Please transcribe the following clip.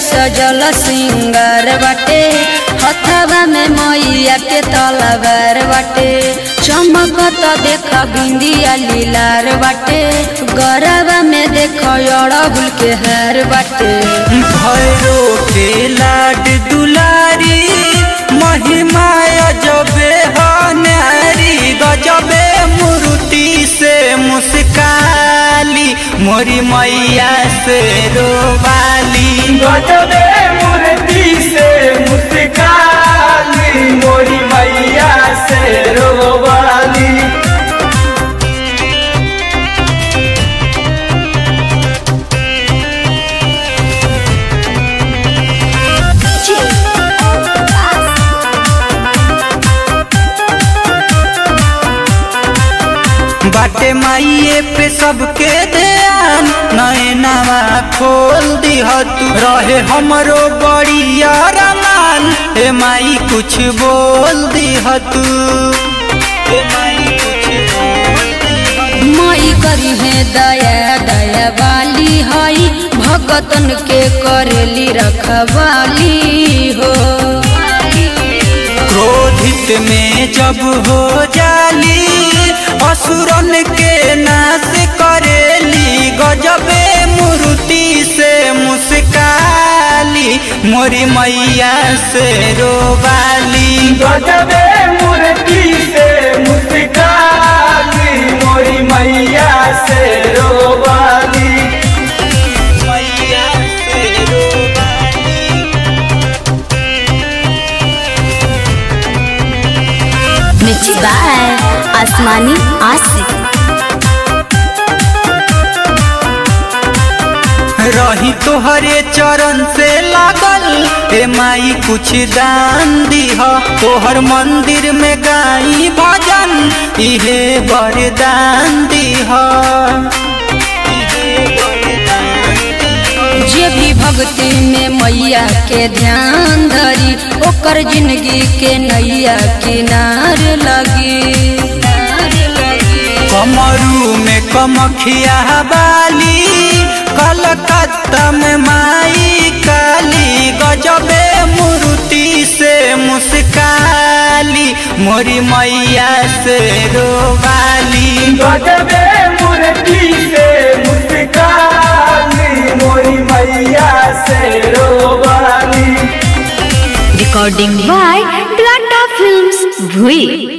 सजल सिंगार बाटे, हथवा में मैया के तलवार बाटे, चमकत देख बिंदिया लीलार बाटे, गरबा में देख अड़हुल के हार बाटे। भैरो के लाड दुलारी महिमा अजबे हनारी, गजबे मूर्ति से मुस्काली मोरी मैया से रोवाली, गजबे मूर्ति से मुस्काली मोरी मैया से रोवाली। बाटे माइये पे सबके ध्यान, नैनवा खोल दिह तू, रहे हमरो बड़ी अरमान, हे माई कुछ बोल दिह तू, हे माई कुछ बोल दिह तू। माई करी है दया दया वाली हई, भगतन के करेली रखवाली हो। क्रोधित में जब हो जाली, असुरन के नाश करेली, गजबे मूर्ति से मुस्काली मोरी मैया से रोवाली, गजबे मूर्ति से मुस्काली मोरी मैया से रोवाली। मैया से रोवाली। मिक्स बाय आसमानी आशिक। रही तोहरे चरण से लागल, हे माई कुछ दान दीह, तोहर मंदिर में गाई भजन, इहे वरदान दीह। जे भी भक्ति में मैया के ध्यान धरी, ओकर जिंदगी के नैया किनार लगी। कमरू में कमखिया बाली, कलकत्ता में माई काली, गजबे मूर्ति से मुस्काली मोरी मैया से रोवाली, गजबे मूर्ति से मुस्काली मोरी मैया से रोवाली। रिकॉर्डिंग बाय टाटा फिल्म्स भुई।